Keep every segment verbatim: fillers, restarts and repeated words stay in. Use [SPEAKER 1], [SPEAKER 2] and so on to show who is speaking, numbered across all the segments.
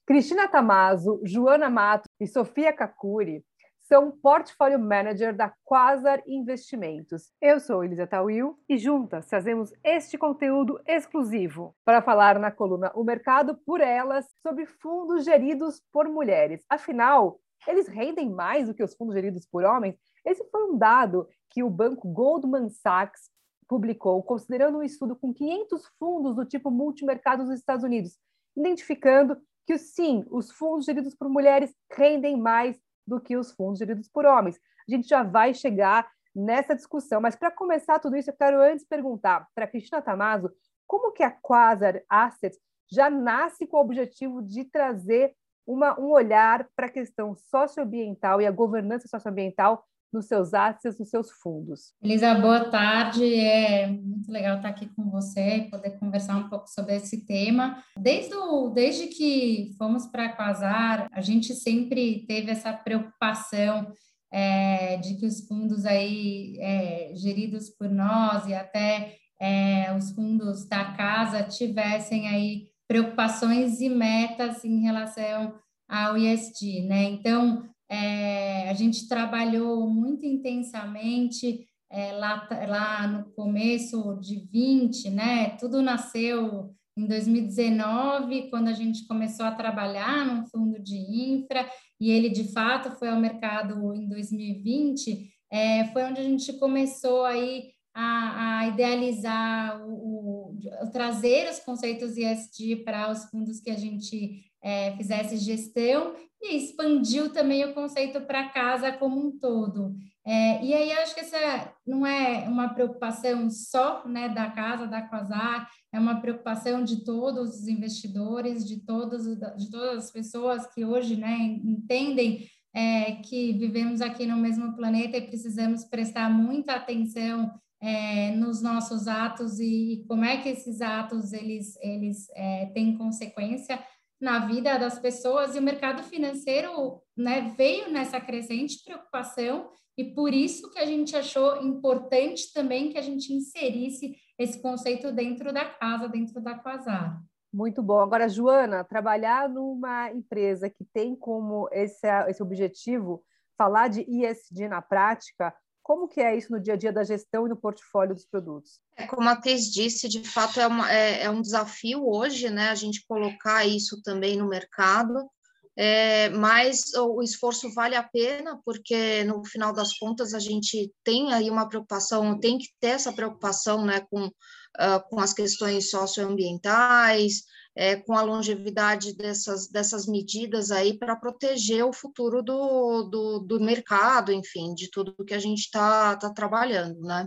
[SPEAKER 1] Cristina Tamaso, Joana Matos e Sofia Kakuri são Portfólio Manager da Quasar Investimentos. Eu sou Elisa Tawil e juntas fazemos este conteúdo exclusivo para falar na coluna O Mercado por Elas sobre fundos geridos por mulheres. Afinal, eles rendem mais do que os fundos geridos por homens? Esse foi um dado que o banco Goldman Sachs publicou, considerando um estudo com quinhentos fundos do tipo multimercado dos Estados Unidos, identificando que, sim, os fundos geridos por mulheres rendem mais do que os fundos geridos por homens. A gente já vai chegar nessa discussão, mas para começar tudo isso, eu quero antes perguntar para a Cristina Tamaso como que a Quasar Assets já nasce com o objetivo de trazer uma, um olhar para a questão socioambiental e a governança socioambiental nos seus assets, nos seus fundos.
[SPEAKER 2] Elisa, boa tarde. É muito legal estar aqui com você e poder conversar um pouco sobre esse tema. Desde, o, desde que fomos para a Quasar, a gente sempre teve essa preocupação é, de que os fundos aí é, geridos por nós e até é, os fundos da casa tivessem aí preocupações e metas em relação ao E S G, né? Então, É, a gente trabalhou muito intensamente é, lá, lá no começo de vinte, né? Tudo nasceu em dois mil e dezenove, quando a gente começou a trabalhar num fundo de infra, e ele, de fato, foi ao mercado em dois mil e vinte, é, foi onde a gente começou aí a, a idealizar, o, o, trazer os conceitos E S G para os fundos que a gente é, fizesse gestão, e expandiu também o conceito para casa como um todo. É, e aí, acho que essa não é uma preocupação só, né, da casa, da Quasar, é uma preocupação de todos os investidores, de, todos, de todas as pessoas que hoje, né, entendem é, que vivemos aqui no mesmo planeta e precisamos prestar muita atenção é, nos nossos atos e como é que esses atos eles, eles é, têm consequência na vida das pessoas, e o mercado financeiro, né, veio nessa crescente preocupação, e por isso que a gente achou importante também que a gente inserisse esse conceito dentro da casa, dentro da Quasar.
[SPEAKER 1] Muito bom. Agora, Joana, trabalhar numa empresa que tem como esse, esse objetivo falar de E S G na prática, como que é isso no dia a dia da gestão e no portfólio dos produtos?
[SPEAKER 3] É, como a Cris disse, de fato é, uma, é, é um desafio hoje, né, a gente colocar isso também no mercado, é, mas o, o esforço vale a pena, porque no final das contas a gente tem aí uma preocupação, tem que ter essa preocupação, né, com, uh, com as questões socioambientais, é, com a longevidade dessas, dessas medidas aí para proteger o futuro do, do, do mercado, enfim, de tudo que a gente está tá trabalhando, né.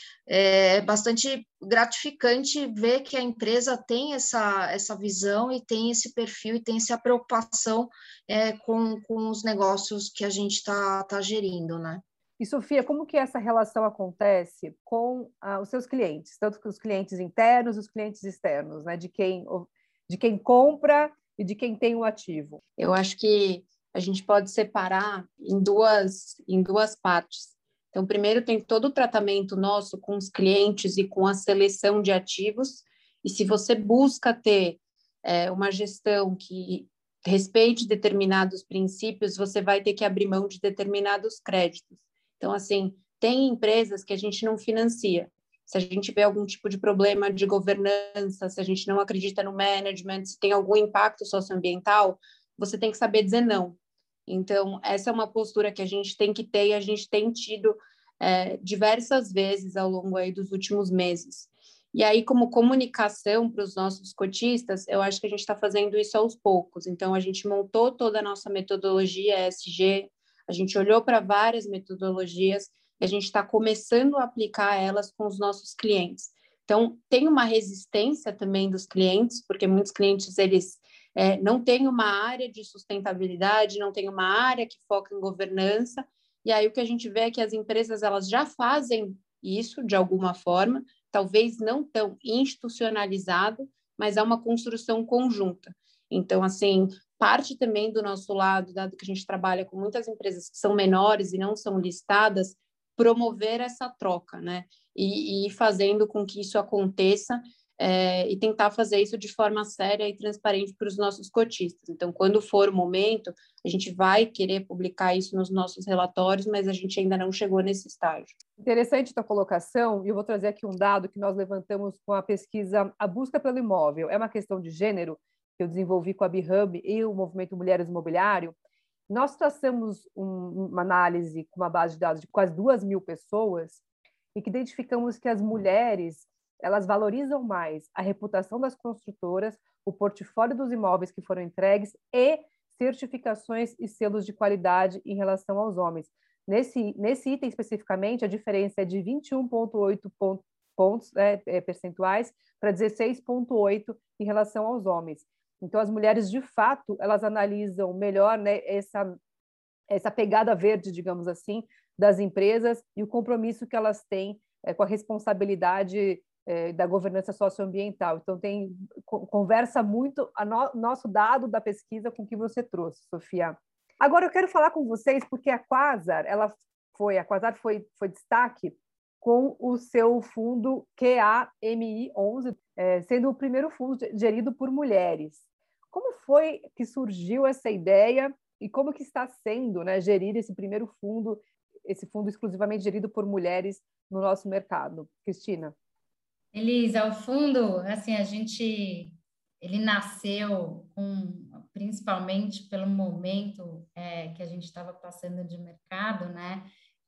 [SPEAKER 3] É bastante gratificante ver que a empresa tem essa, essa visão e tem esse perfil e tem essa preocupação é, com, com os negócios que a gente está tá gerindo, né?
[SPEAKER 1] E, Sofia, como que essa relação acontece com ah, os seus clientes, tanto com os clientes internos e os clientes externos, né? De quem, de quem compra e de quem tem o ativo?
[SPEAKER 4] Eu acho que a gente pode separar em duas, em duas partes. Então, primeiro tem todo o tratamento nosso com os clientes e com a seleção de ativos, e se você busca ter é, uma gestão que respeite determinados princípios, você vai ter que abrir mão de determinados créditos. Então, assim, tem empresas que a gente não financia. Se a gente vê algum tipo de problema de governança, se a gente não acredita no management, se tem algum impacto socioambiental, você tem que saber dizer não. Então, essa é uma postura que a gente tem que ter e a gente tem tido é, diversas vezes ao longo aí dos últimos meses. E aí, como comunicação para os nossos cotistas, eu acho que a gente está fazendo isso aos poucos. Então, a gente montou toda a nossa metodologia E S G, a gente olhou para várias metodologias e a gente está começando a aplicar elas com os nossos clientes. Então, tem uma resistência também dos clientes, porque muitos clientes, eles É, não tem uma área de sustentabilidade, não tem uma área que foca em governança, e aí o que a gente vê é que as empresas elas já fazem isso de alguma forma, talvez não tão institucionalizado, mas é uma construção conjunta. Então, assim, parte também do nosso lado, dado que a gente trabalha com muitas empresas que são menores e não são listadas, promover essa troca, né? E, e ir fazendo com que isso aconteça, é, e tentar fazer isso de forma séria e transparente para os nossos cotistas. Então, quando for o momento, a gente vai querer publicar isso nos nossos relatórios, mas a gente ainda não chegou nesse estágio.
[SPEAKER 1] Interessante a tua colocação, e eu vou trazer aqui um dado que nós levantamos com a pesquisa A Busca pelo Imóvel. É uma questão de gênero que eu desenvolvi com a BiHub e o Movimento Mulheres Imobiliário. Nós traçamos um, uma análise com uma base de dados de quase duas mil pessoas e que identificamos que as mulheres elas valorizam mais a reputação das construtoras, o portfólio dos imóveis que foram entregues e certificações e selos de qualidade em relação aos homens. Nesse, nesse item especificamente, a diferença é de vinte e um vírgula oito pontos né, percentuais para dezesseis vírgula oito em relação aos homens. Então, as mulheres, de fato, elas analisam melhor né, essa, essa pegada verde, digamos assim, das empresas e o compromisso que elas têm é, com a responsabilidade é, da governança socioambiental. Então, tem, conversa muito a no, nosso dado da pesquisa com o que você trouxe, Sofia. Agora, eu quero falar com vocês, porque a Quasar, ela foi, a Quasar foi, foi destaque com o seu fundo Q A M I onze, é, sendo o primeiro fundo gerido por mulheres. Como foi que surgiu essa ideia e como que está sendo né, gerir esse primeiro fundo, esse fundo exclusivamente gerido por mulheres no nosso mercado? Cristina.
[SPEAKER 2] Elisa, o fundo, assim, a gente, ele nasceu com, principalmente pelo momento é, que a gente estava passando de mercado, né?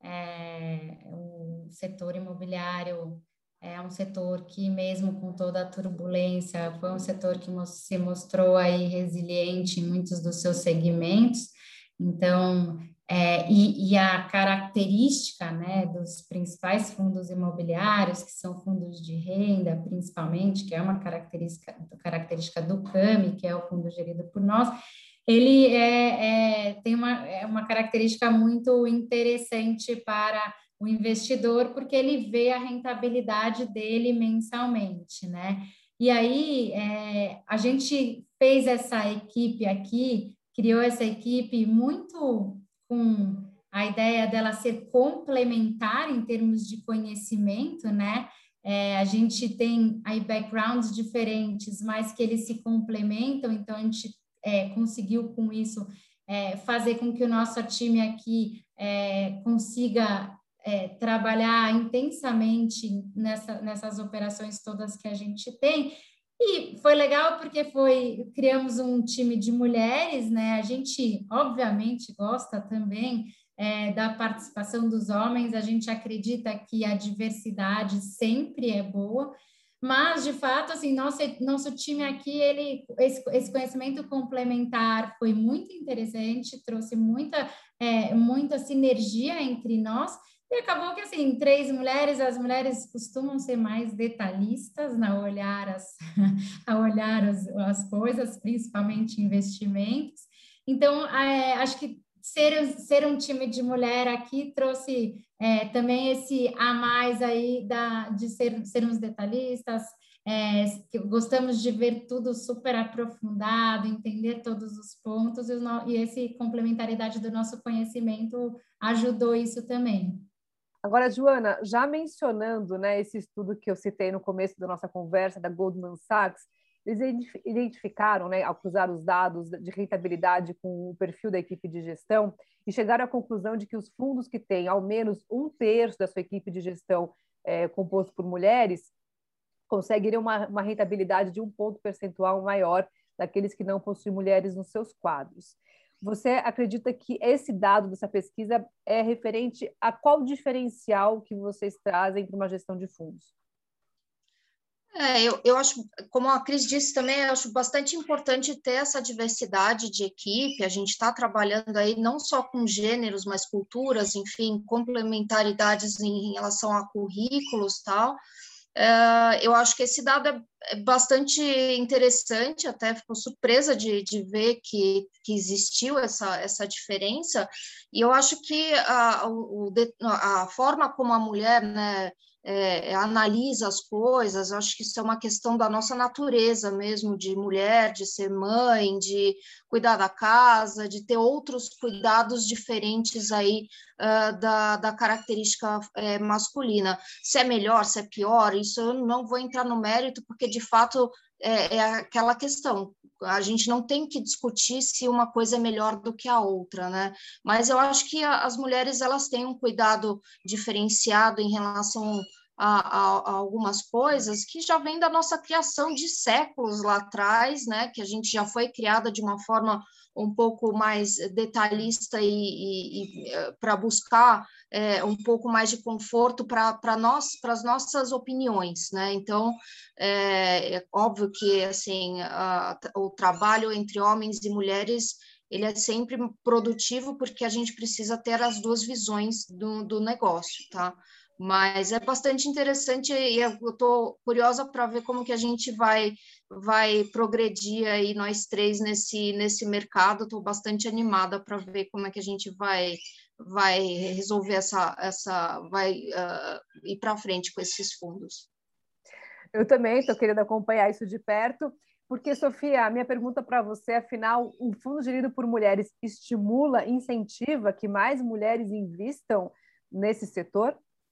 [SPEAKER 2] É, o setor imobiliário é um setor que, mesmo com toda a turbulência, foi um setor que se mostrou aí resiliente em muitos dos seus segmentos. Então, é, e, e a característica, né, dos principais fundos imobiliários, que são fundos de renda, principalmente, que é uma característica, característica do C A M I, que é o fundo gerido por nós, ele é, é, tem uma, é uma característica muito interessante para o investidor, porque ele vê a rentabilidade dele mensalmente, né? E aí, é, a gente fez essa equipe aqui, criou essa equipe muito com a ideia dela ser complementar em termos de conhecimento, né? É, a gente tem aí backgrounds diferentes, mas que eles se complementam, então a gente é, conseguiu com isso é, fazer com que o nosso time aqui é, consiga É, trabalhar intensamente nessa, nessas operações todas que a gente tem. E foi legal porque foi, criamos um time de mulheres, né? A gente, obviamente, gosta também é, da participação dos homens, a gente acredita que a diversidade sempre é boa, mas, de fato, assim, nosso, nosso time aqui, ele, esse, esse conhecimento complementar foi muito interessante, trouxe muita, é, muita sinergia entre nós. E acabou que, assim, três mulheres, as mulheres costumam ser mais detalhistas na olhar as, a olhar as, as coisas, principalmente investimentos. Então, é, acho que ser, ser um time de mulher aqui trouxe é, também esse a mais aí da, de ser, sermos detalhistas, é, que gostamos de ver tudo super aprofundado, entender todos os pontos, e, o, e essa complementaridade do nosso conhecimento ajudou isso também.
[SPEAKER 1] Agora, Joana, já mencionando né, esse estudo que eu citei no começo da nossa conversa, da Goldman Sachs, eles identificaram, né, ao cruzar os dados de rentabilidade com o perfil da equipe de gestão, e chegaram à conclusão de que os fundos que têm ao menos um terço da sua equipe de gestão é, composto por mulheres conseguiriam uma, uma rentabilidade de um ponto percentual maior daqueles que não possuem mulheres nos seus quadros. Você acredita que esse dado dessa pesquisa é referente a qual diferencial que vocês trazem para uma gestão de fundos?
[SPEAKER 3] É, eu, eu acho, como a Cris disse também, eu acho bastante importante ter essa diversidade de equipe. A gente está trabalhando aí não só com gêneros, mas culturas, enfim, complementaridades em relação a currículos e tal. Uh, eu acho que esse dado é, é bastante interessante, até fico surpresa de, de ver que, que existiu essa, essa diferença, e eu acho que a, o, a forma como a mulher, né, é, analisa as coisas, acho que isso é uma questão da nossa natureza mesmo, de mulher, de ser mãe, de cuidar da casa, de ter outros cuidados diferentes aí uh, da, da característica é, masculina. Se é melhor, se é pior, isso eu não vou entrar no mérito, porque de fato é, é aquela questão. A gente não tem que discutir se uma coisa é melhor do que a outra, né? Mas eu acho que a, as mulheres elas têm um cuidado diferenciado em relação a, a, a algumas coisas que já vem da nossa criação de séculos lá atrás, né? Que a gente já foi criada de uma forma um pouco mais detalhista e, e, e para buscar é, um pouco mais de conforto para nós, para as nossas opiniões, né? Então, é, é óbvio que assim a, o trabalho entre homens e mulheres ele é sempre produtivo porque a gente precisa ter as duas visões do, do negócio, tá? Mas é bastante interessante e eu estou curiosa para ver como que a gente vai, vai progredir aí nós três nesse, nesse mercado. Estou bastante animada para ver como é que a gente vai, vai resolver essa, essa vai uh, ir para frente com esses fundos.
[SPEAKER 1] Eu também estou querendo acompanhar isso de perto, porque, Sofia, a minha pergunta para você, afinal, um fundo gerido por mulheres estimula, incentiva que mais mulheres invistam nesse setor?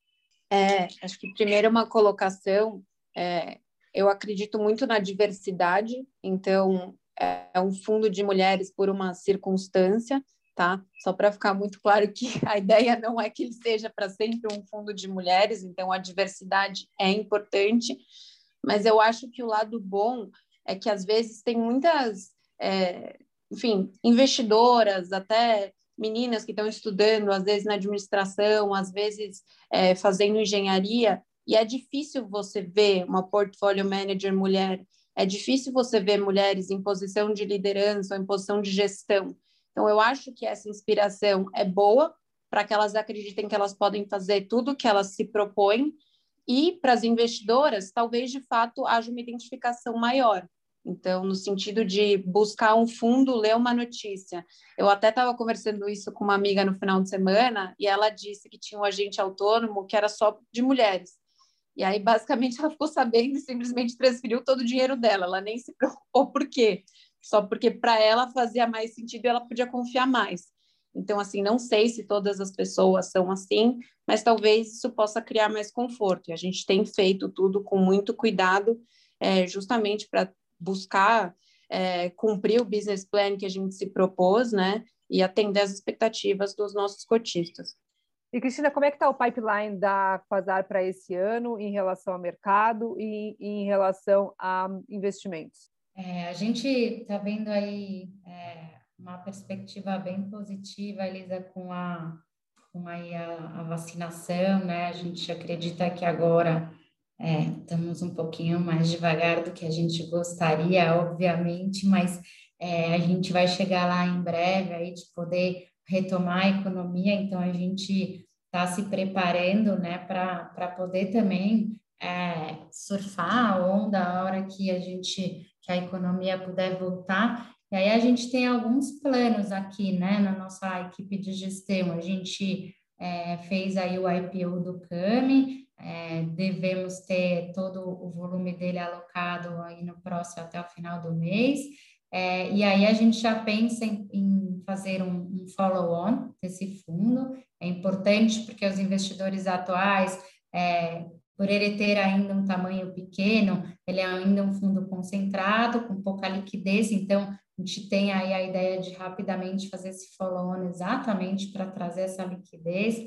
[SPEAKER 4] É, acho que primeiro uma colocação, é, eu acredito muito na diversidade, então é, é um fundo de mulheres por uma circunstância, tá? Só para ficar muito claro que a ideia não é que ele seja para sempre um fundo de mulheres, então a diversidade é importante, mas eu acho que o lado bom é que às vezes tem muitas, é, enfim, investidoras, até meninas que estão estudando, às vezes na administração, às vezes é, fazendo engenharia, e é difícil você ver uma portfólio manager mulher, é difícil você ver mulheres em posição de liderança ou em posição de gestão. Então, eu acho que essa inspiração é boa para que elas acreditem que elas podem fazer tudo o que elas se propõem, e para as investidoras, talvez de fato haja uma identificação maior. Então, no sentido de buscar um fundo, ler uma notícia. Eu até estava conversando isso com uma amiga no final de semana e ela disse que tinha um agente autônomo que era só de mulheres. E aí, basicamente, ela ficou sabendo e simplesmente transferiu todo o dinheiro dela. Ela nem se preocupou por quê. Só porque para ela fazia mais sentido e ela podia confiar mais. Então, assim, não sei se todas as pessoas são assim, mas talvez isso possa criar mais conforto. E a gente tem feito tudo com muito cuidado, é, justamente para buscar é, cumprir o business plan que a gente se propôs, né, e atender as expectativas dos nossos cotistas.
[SPEAKER 1] E, Cristina, como é que está o pipeline da Quasar para esse ano em relação ao mercado e, e em relação a investimentos?
[SPEAKER 2] É, a gente está vendo aí é, uma perspectiva bem positiva, Elisa, com a, com aí a, a vacinação, né? A gente acredita que agora É, estamos um pouquinho mais devagar do que a gente gostaria, obviamente, mas é, a gente vai chegar lá em breve aí de poder retomar a economia, então a gente está se preparando, né, para para poder também é, surfar a onda a hora que a gente que a economia puder voltar. E aí a gente tem alguns planos aqui, né, na nossa equipe de gestão. A gente é, fez aí o I P O do Cami. É, devemos ter todo o volume dele alocado aí no próximo até o final do mês, é, e aí a gente já pensa em, em fazer um, um follow-on desse fundo. É importante porque os investidores atuais, é, por ele ter ainda um tamanho pequeno, ele é ainda um fundo concentrado, com pouca liquidez, então a gente tem aí a ideia de rapidamente fazer esse follow-on exatamente para trazer essa liquidez.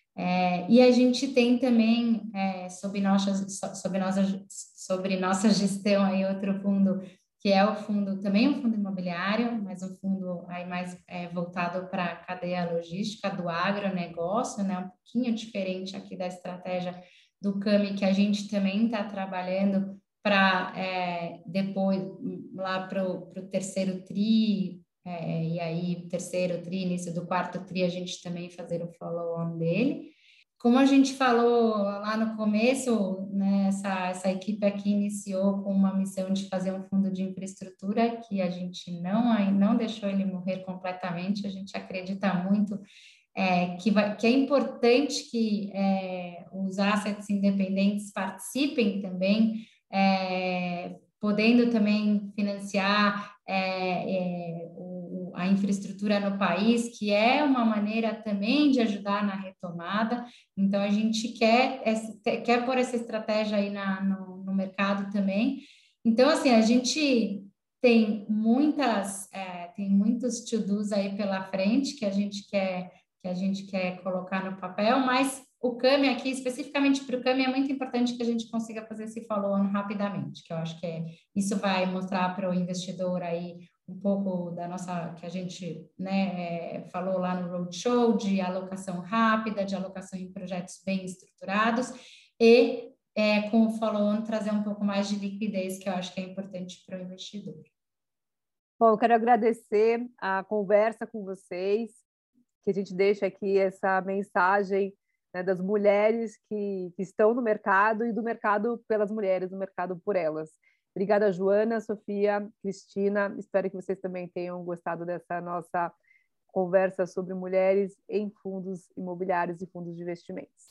[SPEAKER 2] É, e a gente tem também, é, sob, nossa, sob, nossa, sobre nossa gestão, aí outro fundo, que é o fundo, também um fundo imobiliário, mas um fundo aí mais é, voltado para a cadeia logística do agronegócio, né, um pouquinho diferente aqui da estratégia do Cami, que a gente também está trabalhando para é, depois, lá para o terceiro tri, É, e aí, terceiro tri, início do quarto tri, a gente também fazer o follow-on dele. Como a gente falou lá no começo, né, essa, essa equipe aqui iniciou com uma missão de fazer um fundo de infraestrutura, que a gente não, não deixou ele morrer completamente, a gente acredita muito é, que, vai, que é importante que é, os assets independentes participem também, é, podendo também financiar é, é, o, a infraestrutura no país, que é uma maneira também de ajudar na retomada. Então, a gente quer, quer pôr essa estratégia aí na, no, no mercado também. Então, assim, a gente tem muitas, é, tem muitos to-dos aí pela frente que a gente quer, que a gente quer colocar no papel, mas o C A M aqui, especificamente para o C A M, é muito importante que a gente consiga fazer esse follow-on rapidamente, que eu acho que é, isso vai mostrar para o investidor aí um pouco da nossa, que a gente, né, é, falou lá no roadshow, de alocação rápida, de alocação em projetos bem estruturados, e é, com o follow-on trazer um pouco mais de liquidez, que eu acho que é importante para o investidor.
[SPEAKER 1] Bom, eu quero agradecer a conversa com vocês, que a gente deixa aqui essa mensagem, né, das mulheres que, que estão no mercado e do mercado pelas mulheres, do mercado por elas. Obrigada, Joana, Sofia, Cristina. Espero que vocês também tenham gostado dessa nossa conversa sobre mulheres em fundos imobiliários e fundos de investimentos.